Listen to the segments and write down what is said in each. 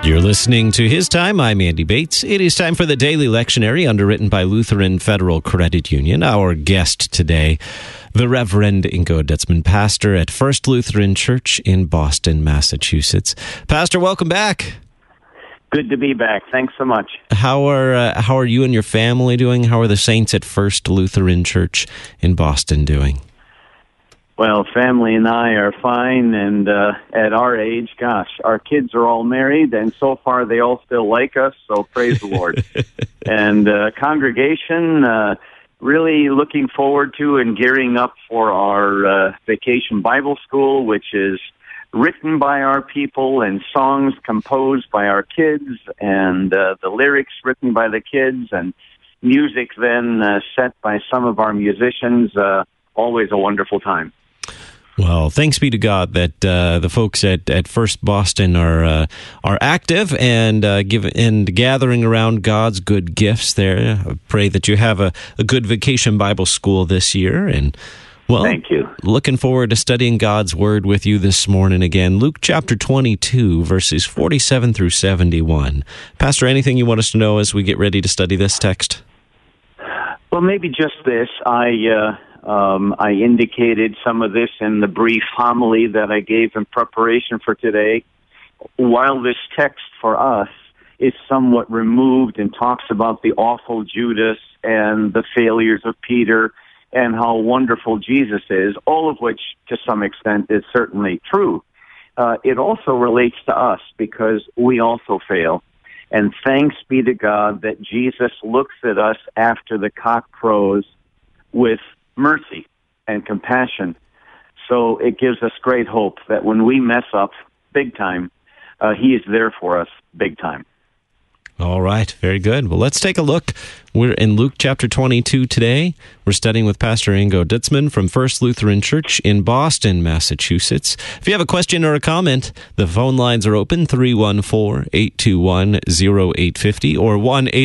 You're listening to His Time. I'm Andy Bates. It is time for the Daily Lectionary, underwritten by Lutheran Federal Credit Union. Our guest today, the Reverend Ingo Dutzman, pastor at First Lutheran Church in Boston, Massachusetts. Pastor, welcome back. Good to be back. Thanks so much. How are you and your family doing? How are the saints at First Lutheran Church in Boston doing? Well, family and I are fine, and at our age, gosh, our kids are all married, and so far they all still like us, so praise the Lord. And congregation, really looking forward to and gearing up for our Vacation Bible School, which is written by our people and songs composed by our kids, and the lyrics written by the kids, and music then set by some of our musicians. Always a wonderful time. Well, thanks be to God that the folks at First Boston are active and gathering around God's good gifts there. I pray that you have a good Vacation Bible School this year. And, well, thank you. Looking forward to studying God's Word with you this morning again. Luke chapter 22, verses 47 through 71. Pastor, anything you want us to know as we get ready to study this text? Well, maybe just this. I indicated some of this in the brief homily that I gave in preparation for today. While this text for us is somewhat removed and talks about the awful Judas and the failures of Peter and how wonderful Jesus is, all of which to some extent is certainly true, it also relates to us because we also fail. And thanks be to God that Jesus looks at us after the cock crows with mercy and compassion. So it gives us great hope that when we mess up big time, He is there for us big time. All right, very good. Well, let's take a look. We're in Luke chapter 22 today. We're studying with Pastor Ingo Dutzman from First Lutheran Church in Boston, Massachusetts. If you have a question or a comment, the phone lines are open, 314-821-0850 or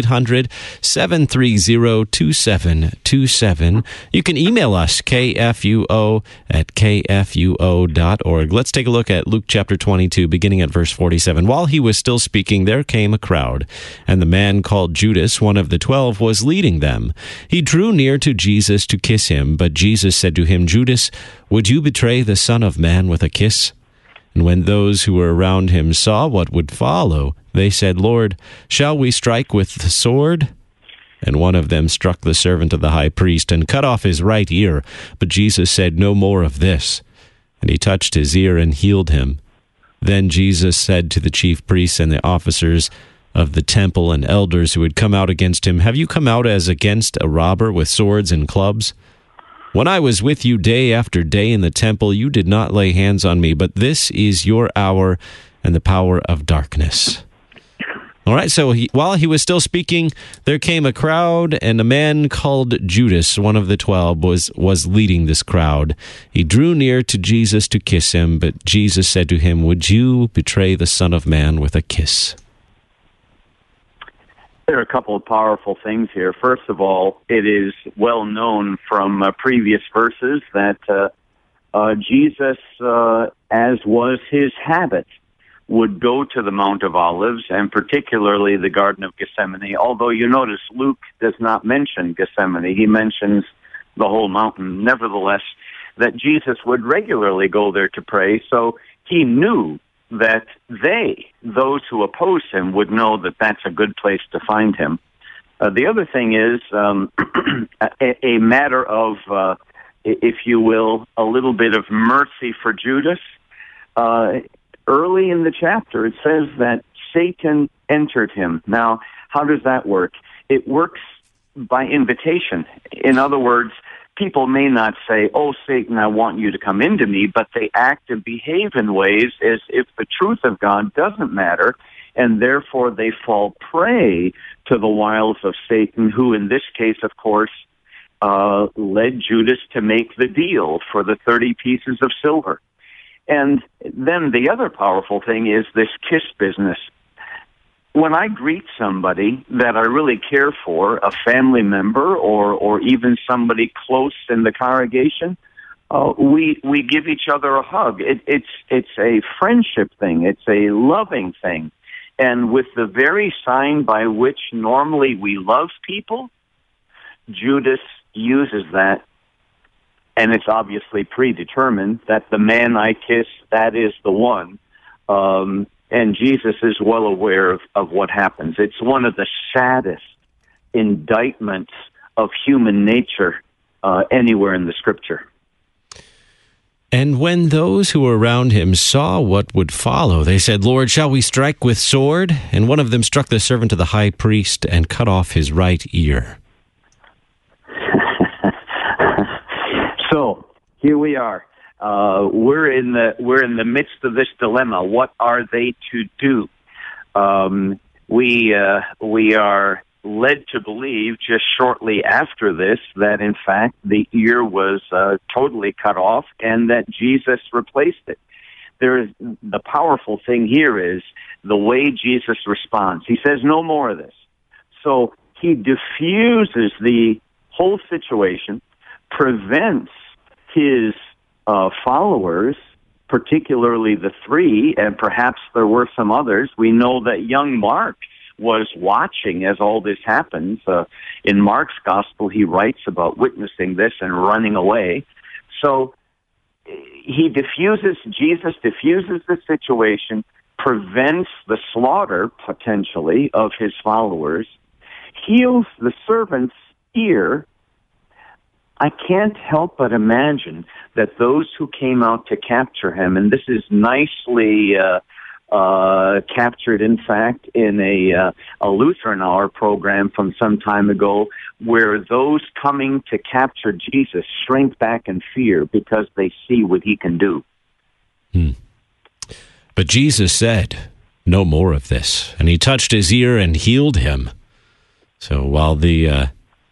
1-800-730-2727. You can email us, kfuo@kfuo.org. Let's take a look at Luke chapter 22, beginning at verse 47. While he was still speaking, there came a crowd, and the man called Judas, one of the 12, was leading them. He drew near to Jesus to kiss him, but Jesus said to him, Judas, would you betray the Son of Man with a kiss? And when those who were around him saw what would follow, they said, Lord, shall we strike with the sword? And one of them struck the servant of the high priest and cut off his right ear. But Jesus said, no more of this. And he touched his ear and healed him. Then Jesus said to the chief priests and the officers of the temple and elders who had come out against him, have you come out as against a robber with swords and clubs? When I was with you day after day in the temple, you did not lay hands on me, but this is your hour and the power of darkness. All right, so while he was still speaking, there came a crowd, and a man called Judas, one of the 12, was leading this crowd. He drew near to Jesus to kiss him, but Jesus said to him, would you betray the Son of Man with a kiss? There are a couple of powerful things here. First of all, it is well known from previous verses that Jesus, as was his habit, would go to the Mount of Olives, and particularly the Garden of Gethsemane, although you notice Luke does not mention Gethsemane. He mentions the whole mountain. Nevertheless, that Jesus would regularly go there to pray, so he knew that those who oppose him, would know that that's a good place to find him. The other thing is a matter of, if you will, a little bit of mercy for Judas. Early in the chapter, it says that Satan entered him. Now, how does that work? It works by invitation. In other words, people may not say, oh, Satan, I want you to come into me, but they act and behave in ways as if the truth of God doesn't matter, and therefore they fall prey to the wiles of Satan, who in this case, of course, led Judas to make the deal for the 30 pieces of silver. And then the other powerful thing is this kiss business. When I greet somebody that I really care for, a family member or even somebody close in the congregation, we give each other a hug. It's a friendship thing. It's a loving thing. And with the very sign by which normally we love people, Judas uses that, and it's obviously predetermined that the man I kiss, that is the one. And Jesus is well aware of what happens. It's one of the saddest indictments of human nature anywhere in the Scripture. And when those who were around him saw what would follow, they said, "Lord, shall we strike with sword?" And one of them struck the servant of the high priest and cut off his right ear. So here we are. We're in the midst of this dilemma. What are they to do? We are led to believe just shortly after this that in fact the ear was totally cut off and that Jesus replaced it. The powerful thing here is the way Jesus responds. He says, "No more of this." So he diffuses the whole situation, prevents his followers, particularly the three, and perhaps there were some others. We know that young Mark was watching as all this happens. In Mark's gospel, he writes about witnessing this and running away. So Jesus diffuses the situation, prevents the slaughter, potentially, of his followers, heals the servant's ear. I can't help but imagine that those who came out to capture him, and this is nicely captured, in fact, in a Lutheran Hour program from some time ago, where those coming to capture Jesus shrink back in fear because they see what he can do. But Jesus said, "No more of this," and he touched his ear and healed him. So while the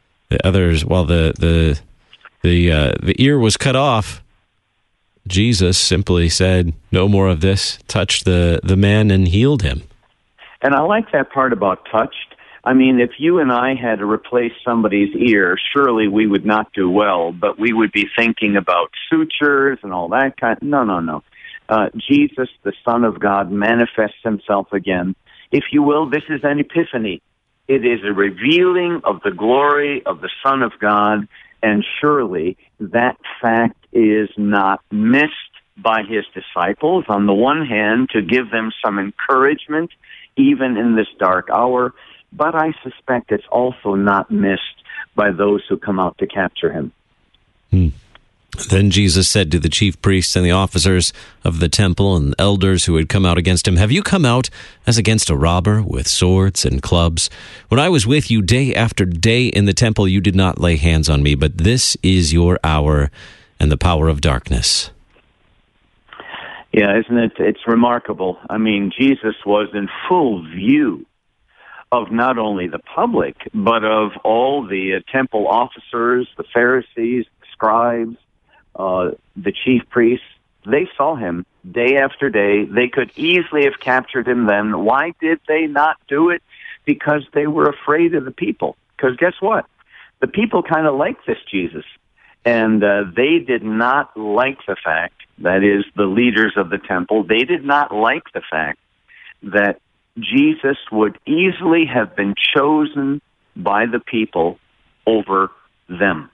ear was cut off, Jesus simply said, "No more of this," touched the man and healed him. And I like that part about touched. I mean, if you and I had to replace somebody's ear, surely we would not do well, but we would be thinking about sutures and all that kind. No. Jesus, the Son of God, manifests himself again. If you will, this is an epiphany. It is a revealing of the glory of the Son of God, and surely that fact is not missed by his disciples. On the one hand, to give them some encouragement, even in this dark hour, but I suspect it's also not missed by those who come out to capture him. Then Jesus said to the chief priests and the officers of the temple and elders who had come out against him, "Have you come out as against a robber with swords and clubs? When I was with you day after day in the temple, you did not lay hands on me, but this is your hour and the power of darkness." Yeah, isn't it? It's remarkable. I mean, Jesus was in full view of not only the public, but of all the temple officers, the Pharisees, the scribes, the chief priests. They saw him day after day. They could easily have captured him then. Why did they not do it? Because they were afraid of the people. Because guess what? The people kind of like this Jesus. And they did not like the fact, that is, the leaders of the temple, they did not like the fact that Jesus would easily have been chosen by the people over them.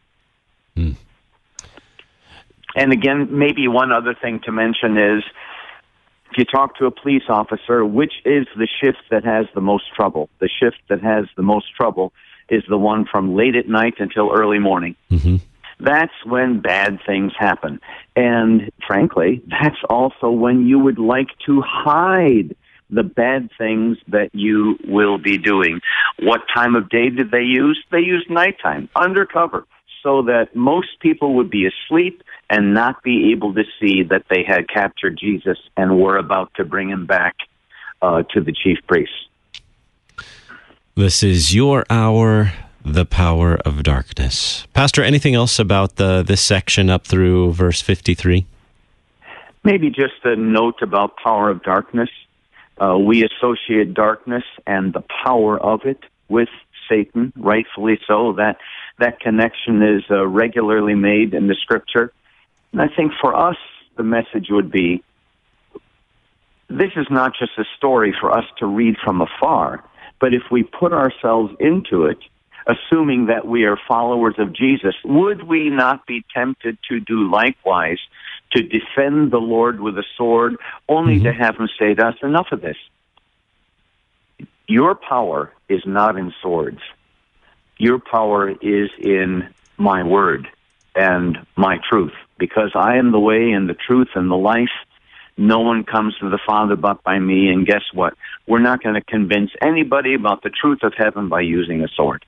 And again, maybe one other thing to mention is, if you talk to a police officer, which is the shift that has the most trouble? The shift that has the most trouble is the one from late at night until early morning. That's when bad things happen. And frankly, that's also when you would like to hide the bad things that you will be doing. What time of day did they use? They used nighttime, undercover, so that most people would be asleep and not be able to see that they had captured Jesus and were about to bring him back to the chief priests. This is your hour, the power of darkness. Pastor, anything else about this section up through verse 53? Maybe just a note about power of darkness. We associate darkness and the power of it with Satan, rightfully so. That connection is regularly made in the Scripture. And I think for us, the message would be, this is not just a story for us to read from afar, but if we put ourselves into it, assuming that we are followers of Jesus, would we not be tempted to do likewise, to defend the Lord with a sword, only to have him say to us, enough of this. Your power is not in swords. Your power is in my word and my truth, because I am the way and the truth and the life. No one comes to the Father but by me, and guess what? We're not going to convince anybody about the truth of heaven by using a sword.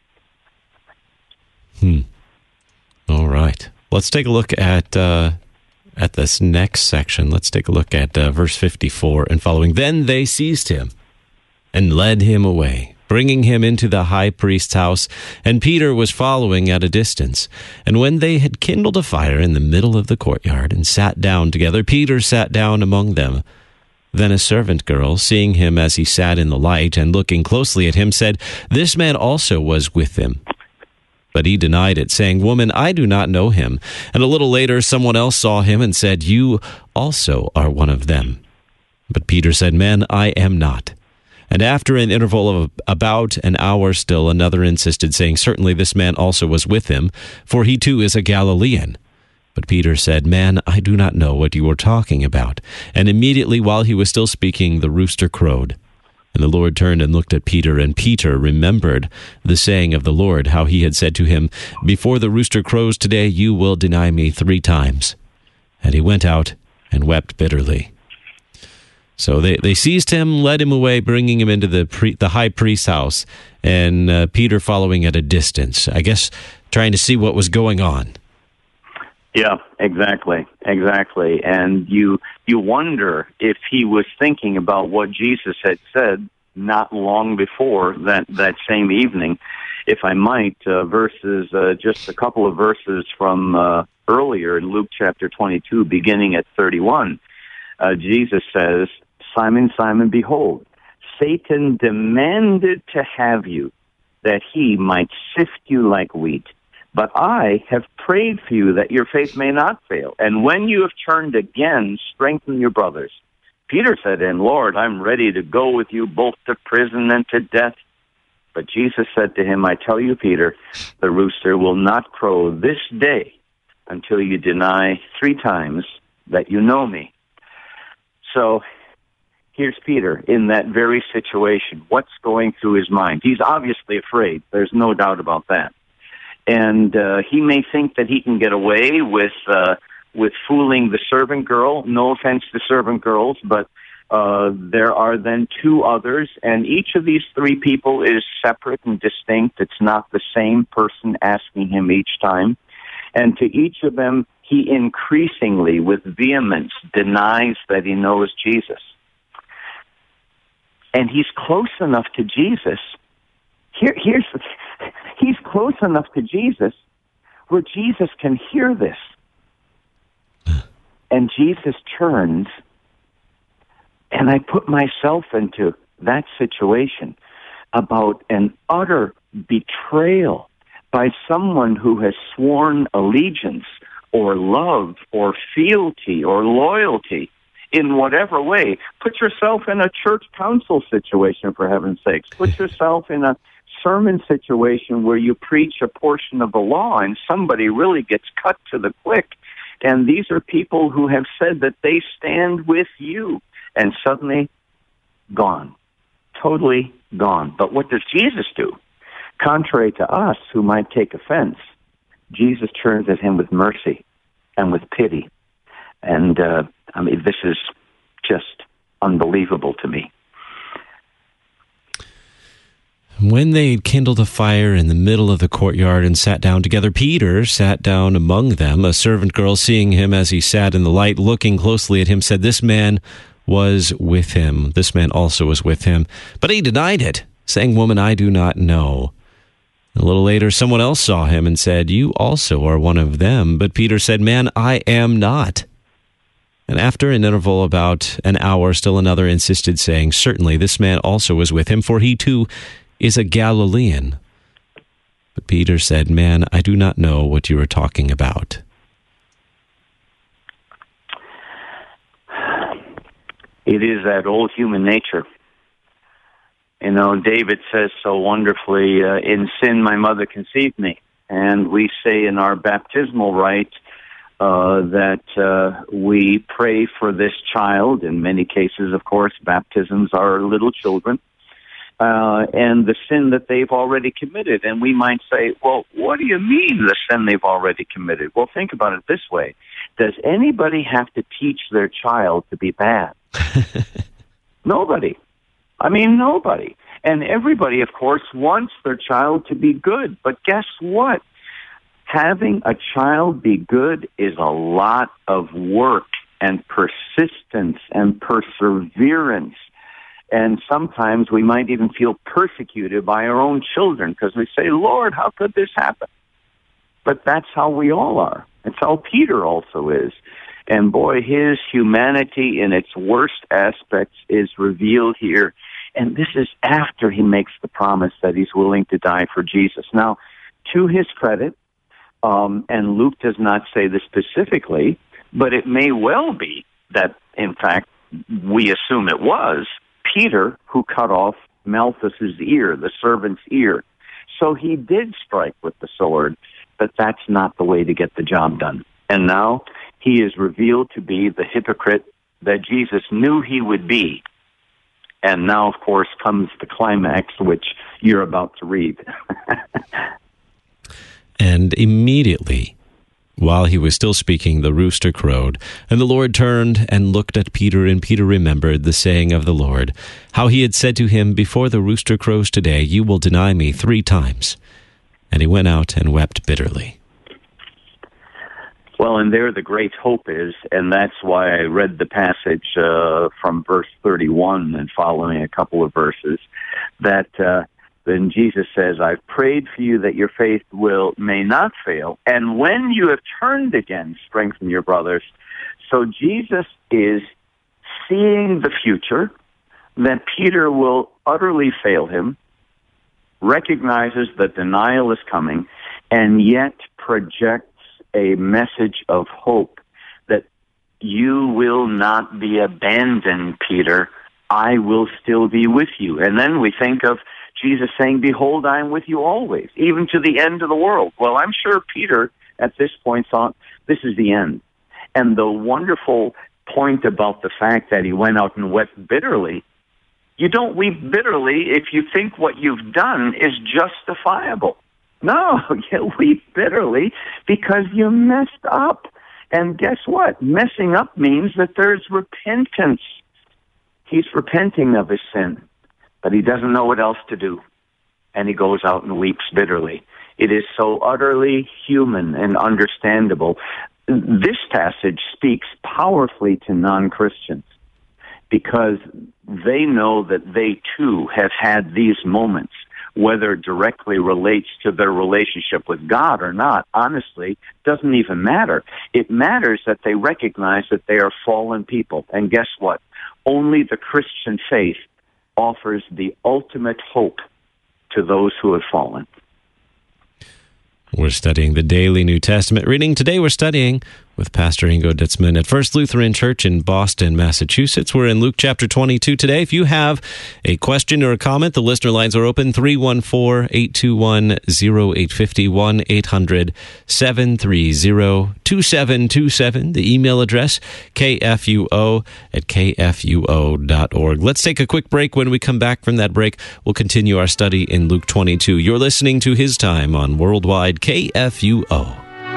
All right. Let's take a look at this next section. Let's take a look at verse 54 and following. Then they seized him and led him away, bringing him into the high priest's house, and Peter was following at a distance. And when they had kindled a fire in the middle of the courtyard and sat down together, Peter sat down among them. Then a servant girl, seeing him as he sat in the light and looking closely at him, said, "This man also was with him." But he denied it, saying, "Woman, I do not know him." And a little later someone else saw him and said, "You also are one of them." But Peter said, "Man, I am not." And after an interval of about an hour still, another insisted, saying, "Certainly this man also was with him, for he too is a Galilean." But Peter said, "Man, I do not know what you are talking about." And immediately while he was still speaking, the rooster crowed. And the Lord turned and looked at Peter, and Peter remembered the saying of the Lord, how he had said to him, "Before the rooster crows today, you will deny me 3 times. And he went out and wept bitterly. So they seized him, led him away, bringing him into the high priest's house, and Peter following at a distance, I guess trying to see what was going on. Yeah, exactly. And you wonder if he was thinking about what Jesus had said not long before that same evening. If I might, just a couple of verses from earlier in Luke chapter 22, beginning at 31, Jesus says, "Simon, Simon, behold, Satan demanded to have you, that he might sift you like wheat. But I have prayed for you that your faith may not fail. And when you have turned again, strengthen your brothers." Peter said to him, "Lord, I'm ready to go with you both to prison and to death." But Jesus said to him, "I tell you, Peter, the rooster will not crow this day until you deny 3 times that you know me." So here's Peter in that very situation. What's going through his mind? He's obviously afraid. There's no doubt about that. And he may think that he can get away with fooling the servant girl. No offense to servant girls, but there are then 2 others, and each of these 3 people is separate and distinct. It's not the same person asking him each time. And to each of them, he increasingly, with vehemence, denies that he knows Jesus. And he's close enough to Jesus. He's close enough to Jesus where Jesus can hear this. And Jesus turns, and I put myself into that situation about an utter betrayal by someone who has sworn allegiance or love or fealty or loyalty in whatever way. Put yourself in a church council situation, for heaven's sakes. Put yourself in a sermon situation where you preach a portion of the law and somebody really gets cut to the quick. And these are people who have said that they stand with you, and suddenly gone, totally gone. But what does Jesus do? Contrary to us who might take offense, Jesus turns at him with mercy and with pity. And this is just unbelievable to me. When they had kindled a fire in the middle of the courtyard and sat down together, Peter sat down among them. A servant girl, seeing him as he sat in the light, looking closely at him, said, "This man was with him. This man also was with him." But he denied it, saying, "Woman, I do not know." A little later, someone else saw him and said, "You also are one of them." But Peter said, "Man, I am not." And after an interval about an hour, still another insisted, saying, "Certainly this man also was with him, for he too is a Galilean." But Peter said, "Man, I do not know what you are talking about." It is that old human nature. You know, David says so wonderfully, in sin my mother conceived me. And we say in our baptismal rite that we pray for this child. In many cases, of course, baptisms are little children. And the sin that they've already committed. And we might say, well, what do you mean the sin they've already committed? Well, think about it this way. Does anybody have to teach their child to be bad? Nobody. I mean, nobody. And everybody, of course, wants their child to be good. But guess what? Having a child be good is a lot of work and persistence and perseverance. And sometimes we might even feel persecuted by our own children because we say, Lord, how could this happen? But that's how we all are. It's how Peter also is. And boy, his humanity in its worst aspects is revealed here. And this is after he makes the promise that he's willing to die for Jesus. Now, to his credit, and Luke does not say this specifically, but it may well be that, in fact, we assume it was Peter who cut off Malchus's ear, the servant's ear. So he did strike with the sword, but that's not the way to get the job done. And now he is revealed to be the hypocrite that Jesus knew he would be. And now, of course, comes the climax, which you're about to read. And immediately, while he was still speaking, the rooster crowed. And the Lord turned and looked at Peter, and Peter remembered the saying of the Lord, how he had said to him, before the rooster crows today, you will deny me 3 times. And he went out and wept bitterly. Well, and there the great hope is, and that's why I read the passage from verse 31 and following a couple of verses, that then Jesus says, I've prayed for you that your faith may not fail, and when you have turned again, strengthen your brothers. So Jesus is seeing the future, that Peter will utterly fail him, recognizes that denial is coming, and yet projects a message of hope that you will not be abandoned, Peter. I will still be with you. And then we think of Jesus saying, behold, I am with you always, even to the end of the world. Well, I'm sure Peter at this point thought, this is the end. And the wonderful point about the fact that he went out and wept bitterly, you don't weep bitterly if you think what you've done is justifiable. No, you weep bitterly because you messed up. And guess what? Messing up means that there's repentance. He's repenting of his sin, but he doesn't know what else to do. And he goes out and weeps bitterly. It is so utterly human and understandable. This passage speaks powerfully to non-Christians because they know that they too have had these moments. Whether it directly relates to their relationship with God or not, honestly, doesn't even matter. It matters that they recognize that they are fallen people. And guess what? Only the Christian faith offers the ultimate hope to those who have fallen. We're studying the Daily New Testament reading. Today we're studying with Pastor Ingo Ditzman at First Lutheran Church in Boston, Massachusetts. We're in Luke chapter 22 today. If you have a question or a comment, the listener lines are open, 314-821-0850, 1-800-730-2727. The email address, kfuo@kfuo.org. Let's take a quick break. When we come back from that break, we'll continue our study in Luke 22. You're listening to His Time on Worldwide KFUO.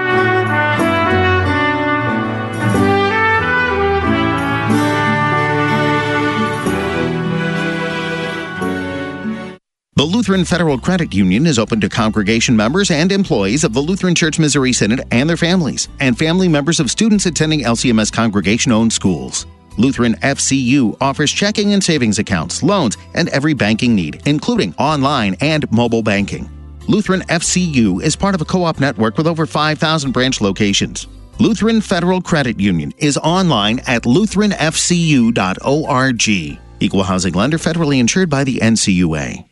The Lutheran Federal Credit Union is open to congregation members and employees of the Lutheran Church Missouri Synod and their families, and family members of students attending LCMS congregation-owned schools. Lutheran FCU offers checking and savings accounts, loans, and every banking need, including online and mobile banking. Lutheran FCU is part of a co-op network with over 5,000 branch locations. Lutheran Federal Credit Union is online at lutheranfcu.org. Equal housing lender, federally insured by the NCUA.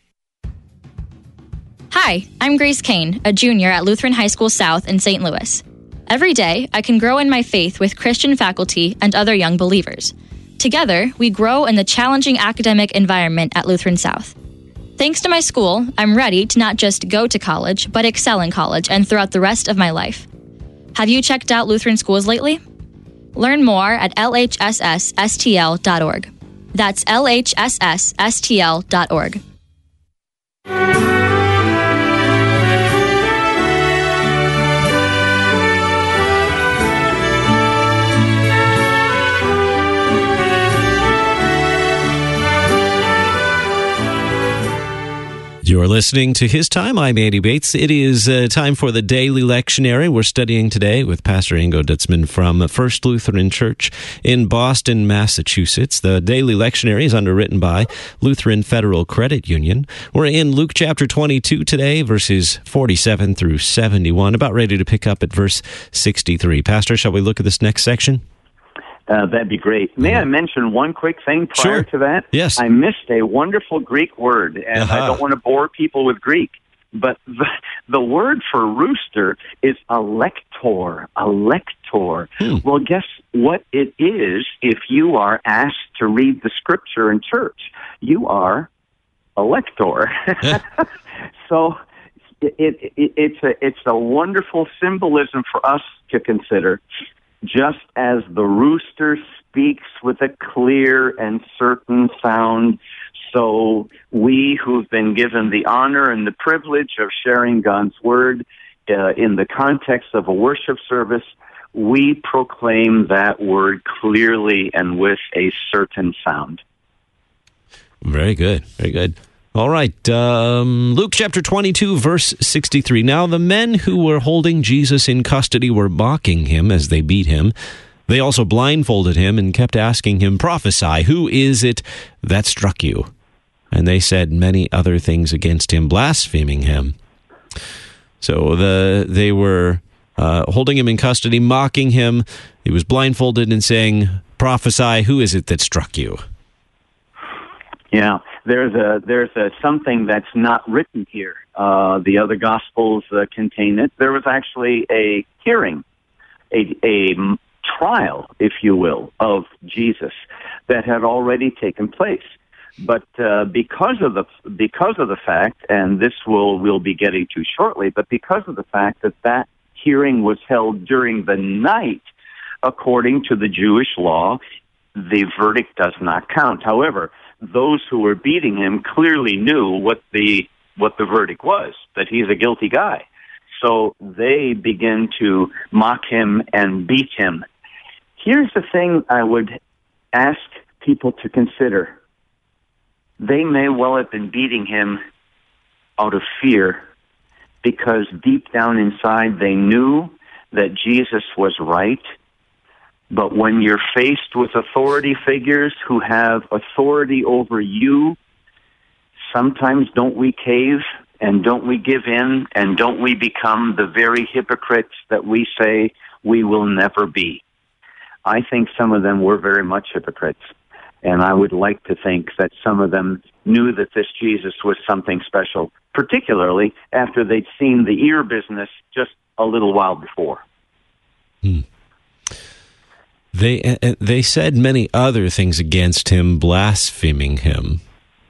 Hi, I'm Grace Kane, a junior at Lutheran High School South in St. Louis. Every day, I can grow in my faith with Christian faculty and other young believers. Together, we grow in the challenging academic environment at Lutheran South. Thanks to my school, I'm ready to not just go to college, but excel in college and throughout the rest of my life. Have you checked out Lutheran schools lately? Learn more at lhssstl.org. That's lhssstl.org. You're listening to His Time. I'm Andy Bates. It is time for the Daily Lectionary. We're studying today with Pastor Ingo Dutzman from First Lutheran Church in Boston, Massachusetts. The Daily Lectionary is underwritten by Lutheran Federal Credit Union. We're in Luke chapter 22 today, verses 47 through 71, about ready to pick up at verse 63. Pastor, shall we look at this next section? That'd be great. May I mention one quick thing prior to that? Yes. I missed a wonderful Greek word, and I don't want to bore people with Greek, but the word for rooster is elector. Elector. Well, guess what it is if you are asked to read the scripture in church? You are a lector. So it's a wonderful symbolism for us to consider. Just as the rooster speaks with a clear and certain sound, so we who've been given the honor and the privilege of sharing God's word in the context of a worship service, we proclaim that word clearly and with a certain sound. Very good. Very good. All right, Luke chapter 22, verse 63. Now the men who were holding Jesus in custody were mocking him as they beat him. They also blindfolded him and kept asking him, "Prophesy, who is it that struck you?" And they said many other things against him, blaspheming him. So they were holding him in custody, mocking him. He was blindfolded and saying, "Prophesy, who is it that struck you?" Yeah, there's a something that's not written here. The other Gospels contain it. There was actually a hearing, a trial, if you will, of Jesus that had already taken place. But because of the fact, and this we'll be getting to shortly, but because of the fact that hearing was held during the night, according to the Jewish law, the verdict does not count. However, those who were beating him clearly knew what the verdict was, that he's a guilty guy. So they begin to mock him and beat him. Here's the thing I would ask people to consider. They may well have been beating him out of fear because deep down inside they knew that Jesus was right. But when you're faced with authority figures who have authority over you, sometimes don't we cave and don't we give in and don't we become the very hypocrites that we say we will never be? I think some of them were very much hypocrites. And I would like to think that some of them knew that this Jesus was something special, particularly after they'd seen the ear business just a little while before. They said many other things against him, blaspheming him.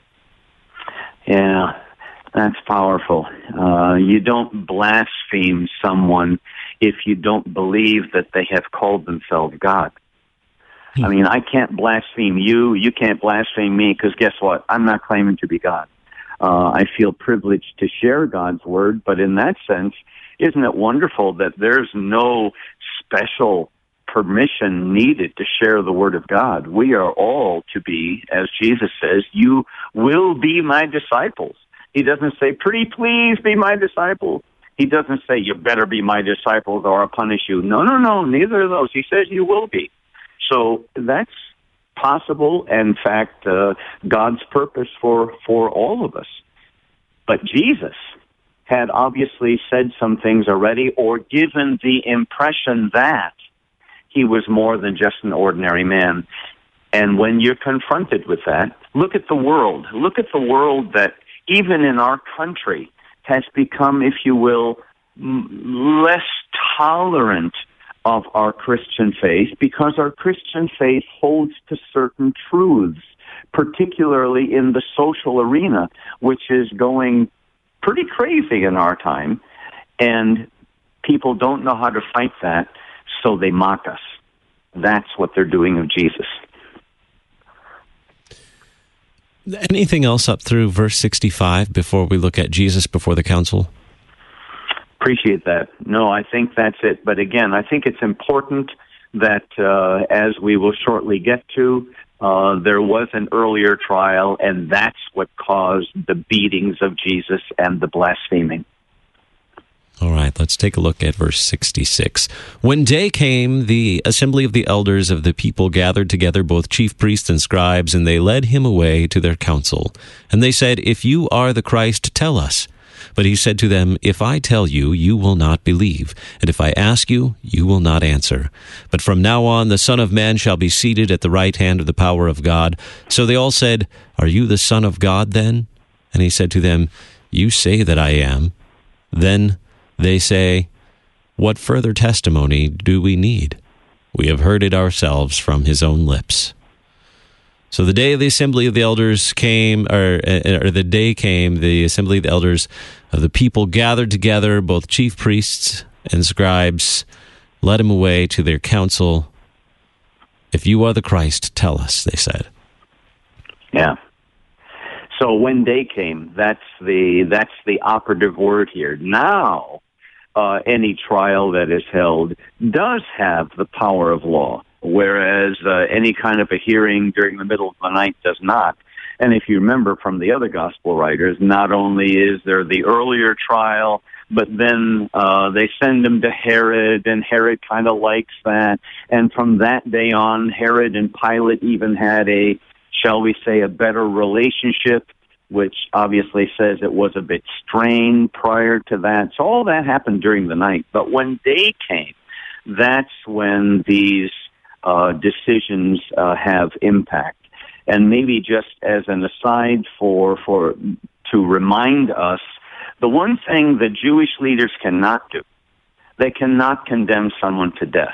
Yeah, that's powerful. You don't blaspheme someone if you don't believe that they have called themselves God. I mean, I can't blaspheme you. You can't blaspheme me because guess what? I'm not claiming to be God. I feel privileged to share God's word, but in that sense, isn't it wonderful that there's no special permission needed to share the word of God? We are all to be, as Jesus says, you will be my disciples. He doesn't say, pretty please be my disciples. He doesn't say, you better be my disciples or I'll punish you. No, neither of those. He says you will be. So that's possible, and in fact, God's purpose for all of us. But Jesus had obviously said some things already or given the impression that he was more than just an ordinary man. And when you're confronted with that, look at the world. Look at the world that even in our country has become, if you will, less tolerant of our Christian faith, because our Christian faith holds to certain truths, particularly in the social arena, which is going pretty crazy in our time, and people don't know how to fight that, so they mock us. That's what they're doing of Jesus. Anything else up through verse 65 before we look at Jesus before the council? Appreciate that. No, I think that's it. But again, I think it's important that, as we will shortly get to, there was an earlier trial, and that's what caused the beatings of Jesus and the blaspheming. All right, let's take a look at verse 66. When day came, the assembly of the elders of the people gathered together both chief priests and scribes, and they led him away to their council. And they said, "If you are the Christ, tell us." But he said to them, "If I tell you, you will not believe, and if I ask you, you will not answer. But from now on, the Son of Man shall be seated at the right hand of the power of God." So they all said, "Are you the Son of God then?" And he said to them, "You say that I am." Then they say, "What further testimony do we need? We have heard it ourselves from his own lips." So the day of the assembly of the elders came, or the day came, the assembly of the elders of the people gathered together, both chief priests and scribes, led him away to their council. "If you are the Christ, tell us," they said. Yeah. So when day came, that's the operative word here. Now, any trial that is held does have the power of law, whereas any kind of a hearing during the middle of the night does not. And if you remember from the other gospel writers, not only is there the earlier trial, but then they send him to Herod, and Herod kind of likes that. And from that day on, Herod and Pilate even had a, shall we say, a better relationship, which obviously says it was a bit strained prior to that. So all that happened during the night. But when day came, that's when these decisions have impact. And maybe just as an aside to remind us, the one thing that Jewish leaders cannot do, they cannot condemn someone to death.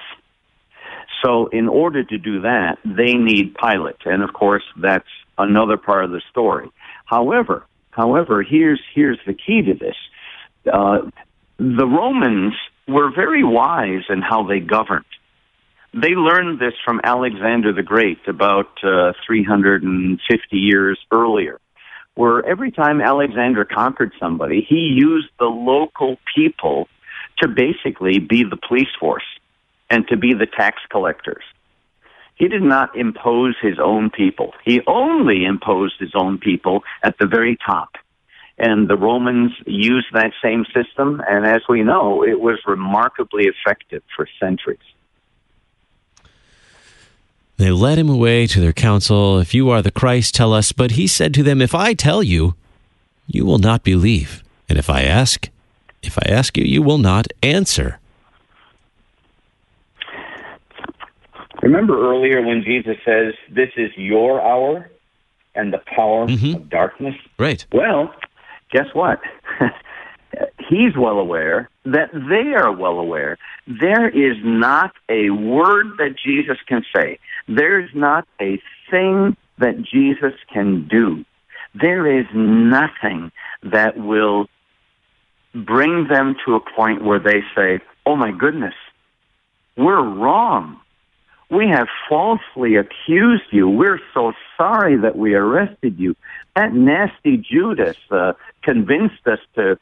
So in order to do that, they need Pilate. And of course, that's another part of the story. However, here's the key to this. The Romans were very wise in how they governed. They learned this from Alexander the Great about 350 years earlier, where every time Alexander conquered somebody, he used the local people to basically be the police force and to be the tax collectors. He did not impose his own people. He only imposed his own people at the very top. And the Romans used that same system, and as we know, it was remarkably effective for centuries. They led him away to their council. "If you are the Christ, tell us." But he said to them, "If I tell you, you will not believe. And if I ask you, you will not answer." Remember earlier when Jesus says, "This is your hour and the power of darkness"? Right. Well, guess what? He's well aware that they are well aware. There is not a word that Jesus can say. There's not a thing that Jesus can do. There is nothing that will bring them to a point where they say, "Oh my goodness, we're wrong. We have falsely accused you. We're so sorry that we arrested you. That nasty Judas convinced us to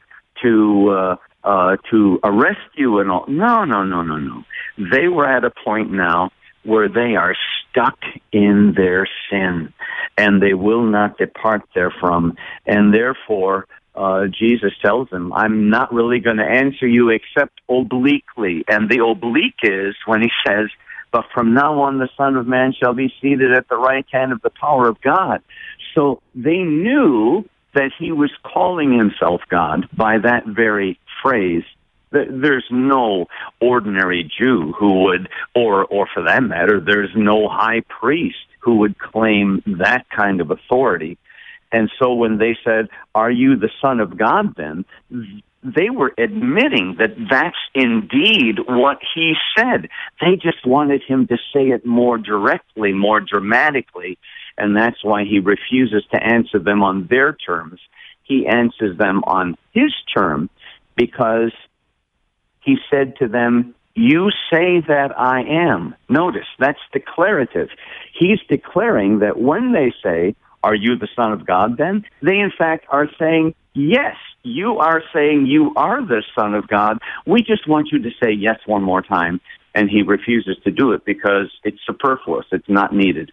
arrest you and all." No. They were at a point now where they are stuck in their sin, and they will not depart therefrom. And therefore, Jesus tells them, "I'm not really going to answer you except obliquely." And the oblique is when he says, "But from now on, the Son of Man shall be seated at the right hand of the power of God." So they knew that he was calling himself God by that very phrase. There's no ordinary Jew who would, or for that matter, there's no high priest who would claim that kind of authority. And so when they said, "Are you the Son of God then?" they were admitting that that's indeed what he said. They just wanted him to say it more directly, more dramatically, and that's why he refuses to answer them on their terms. He answers them on his term, because he said to them, "You say that I am." Notice, that's declarative. He's declaring that when they say, "Are you the Son of God?" then they in fact are saying, "Yes, you are saying you are the Son of God. We just want you to say yes one more time." And he refuses to do it because it's superfluous. It's not needed.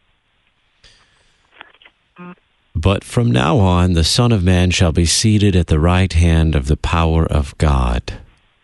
But from now on, the Son of Man shall be seated at the right hand of the power of God.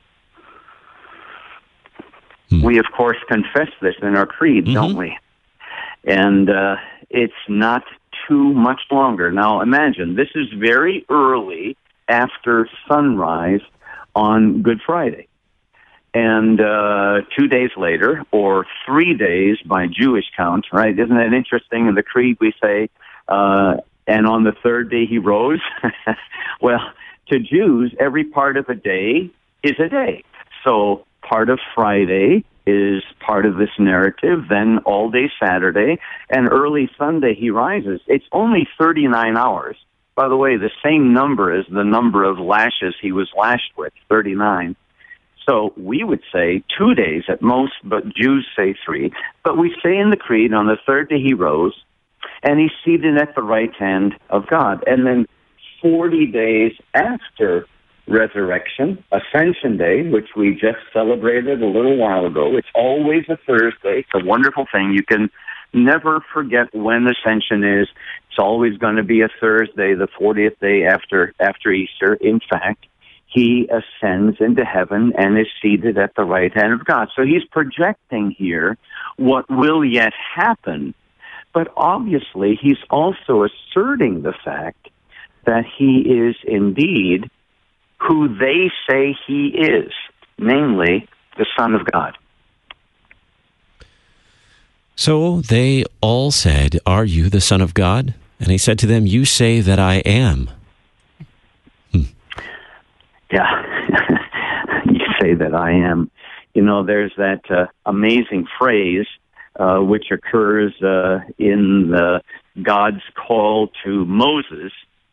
We, of course, confess this in our creed, don't we? And it's not too much longer. Now, imagine, this is very early after sunrise on Good Friday. And 2 days later, or 3 days by Jewish count, right? Isn't that interesting? In the creed we say, and on the third day he rose. Well, to Jews, every part of a day is a day. So part of Friday is part of this narrative, then all day Saturday, and early Sunday he rises. It's only 39 hours. By the way, the same number as the number of lashes he was lashed with, 39. So we would say 2 days at most, but Jews say 3. But we say in the creed, on the third day he rose, and he's seated at the right hand of God. And then 40 days after resurrection, Ascension Day, which we just celebrated a little while ago. It's always a Thursday. It's a wonderful thing. You can never forget when Ascension is. It's always going to be a Thursday, the 40th day after Easter. In fact, he ascends into heaven and is seated at the right hand of God. So he's projecting here what will yet happen. But obviously, he's also asserting the fact that he is indeed who they say he is, namely the Son of God. So they all said, "Are you the Son of God?" And he said to them, "You say that I am." Yeah, you say that I am. You know, there's that amazing phrase which occurs in God's call to Moses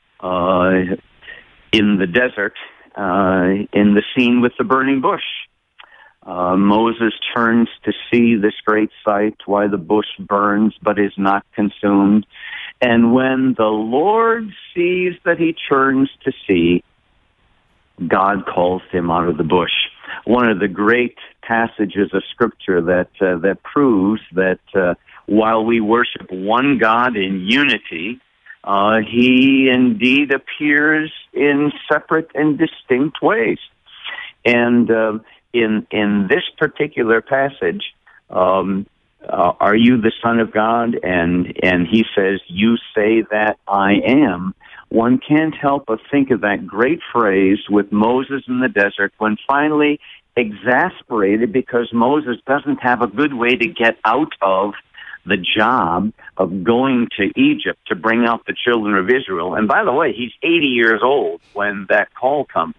in the desert, in the scene with the burning bush. Moses turns to see this great sight, why the bush burns but is not consumed. And when the Lord sees that he turns to see, God calls him out of the bush. One of the great passages of Scripture that proves that while we worship one God in unity, he indeed appears in separate and distinct ways. And in this particular passage, are you the Son of God? And he says, "You say that I am." One can't help but think of that great phrase with Moses in the desert when finally exasperated because Moses doesn't have a good way to get out of the job of going to Egypt to bring out the children of Israel. And by the way, he's 80 years old when that call comes.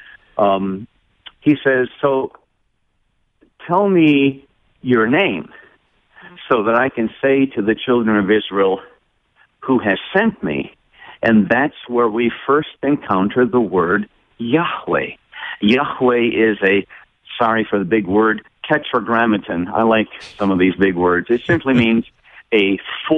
He says, "So tell me your name so that I can say to the children of Israel, who has sent me?" And that's where we first encounter the word Yahweh. Yahweh is a, sorry for the big word, tetragrammaton. I like some of these big words. It simply means a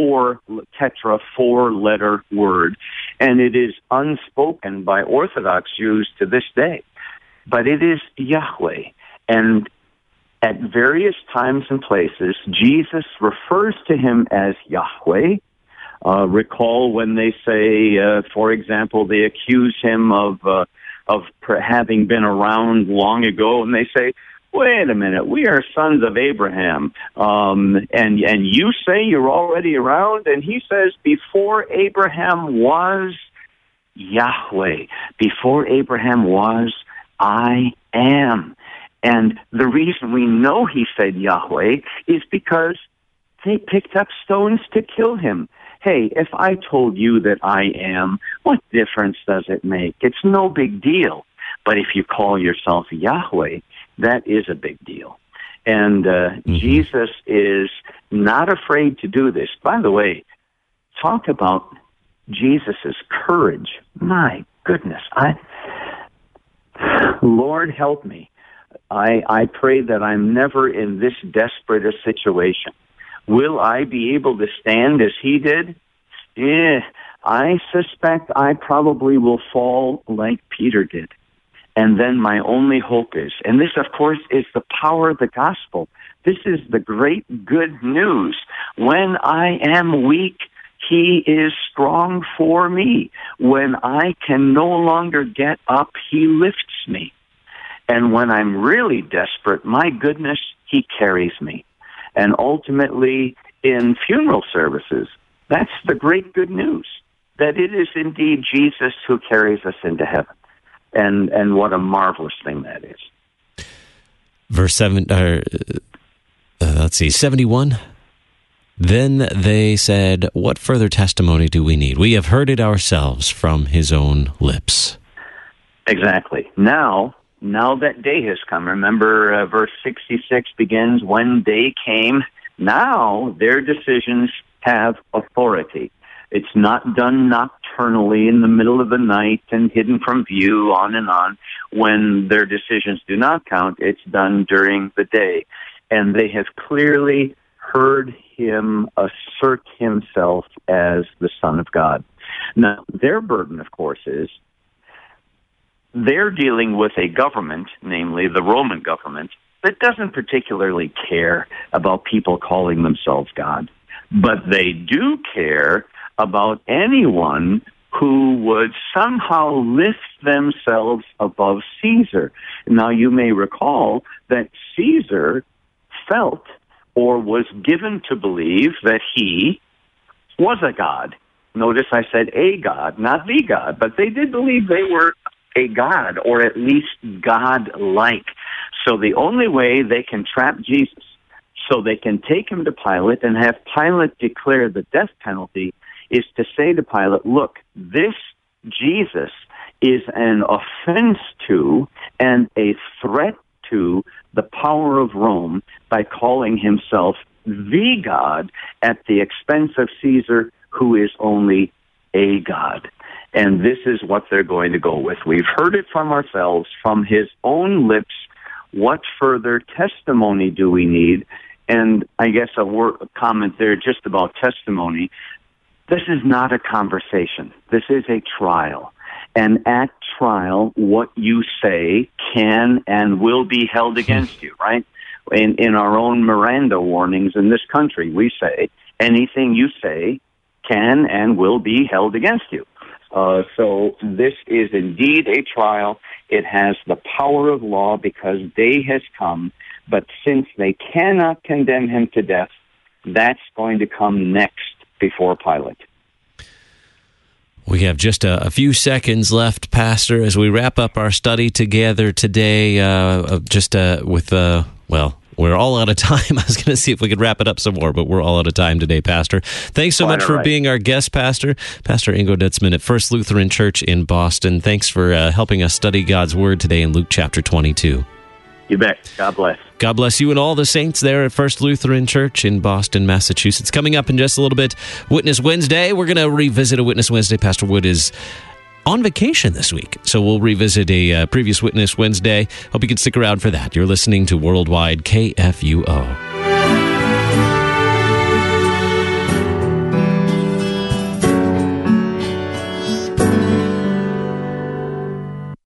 four-letter word. And it is unspoken by Orthodox Jews to this day. But it is Yahweh. And at various times and places, Jesus refers to him as Yahweh. Recall when they say, for example, they accuse him of having been around long ago, and they say, "Wait a minute, we are sons of Abraham, and you say you're already around?" And he says, "Before Abraham was Yahweh, before Abraham was, I am." And the reason we know he said Yahweh is because they picked up stones to kill him. Hey, if I told you that I am, what difference does it make? It's no big deal. But if you call yourself Yahweh, that is a big deal. And Jesus is not afraid to do this. By the way, talk about Jesus' courage. My goodness. Lord, help me. I pray that I'm never in this desperate a situation. Will I be able to stand as he did? Yeah, I suspect I probably will fall like Peter did. And then my only hope is, and this, of course, is the power of the gospel. This is the great good news. When I am weak, he is strong for me. When I can no longer get up, he lifts me. And when I'm really desperate, my goodness, he carries me. And ultimately, in funeral services, that's the great good news, that it is indeed Jesus who carries us into heaven. And what a marvelous thing that is. Verse 71. Then they said, what further testimony do we need? We have heard it ourselves from his own lips. Exactly. Now that day has come. Remember, verse 66 begins, when day came. Now their decisions have authority. It's not done nocturnally in the middle of the night and hidden from view, on and on. When their decisions do not count, it's done during the day. And they have clearly heard him assert himself as the Son of God. Now, their burden, of course, is they're dealing with a government, namely the Roman government, that doesn't particularly care about people calling themselves God. But they do care about anyone who would somehow lift themselves above Caesar. Now, you may recall that Caesar felt or was given to believe that he was a god. Notice I said a god, not the god, but they did believe they were a god, or at least god-like. So the only way they can trap Jesus, so they can take him to Pilate and have Pilate declare the death penalty, is to say to Pilate, look, this Jesus is an offense to and a threat to the power of Rome by calling himself the God at the expense of Caesar, who is only a God. And this is what they're going to go with. We've heard it from ourselves, from his own lips. What further testimony do we need? And I guess a comment there just about testimony. This is not a conversation. This is a trial. And at trial, what you say can and will be held against you, right? In our own Miranda warnings in this country, we say anything you say can and will be held against you. So this is indeed a trial. It has the power of law because day has come. But since they cannot condemn him to death, that's going to come next before Pilate. We have just a few seconds left, Pastor, as we wrap up our study together today. We're all out of time. I was going to see if we could wrap it up some more, but we're all out of time today, Pastor. Thanks so much for being our guest, Pastor. Pastor Ingo Detzman at First Lutheran Church in Boston. Thanks for helping us study God's Word today in Luke chapter 22. You bet. God bless. God bless you and all the saints there at First Lutheran Church in Boston, Massachusetts. Coming up in just a little bit, Witness Wednesday. We're going to revisit a Witness Wednesday. Pastor Wood is on vacation this week, so we'll revisit a previous Witness Wednesday. Hope you can stick around for that. You're listening to Worldwide KFUO.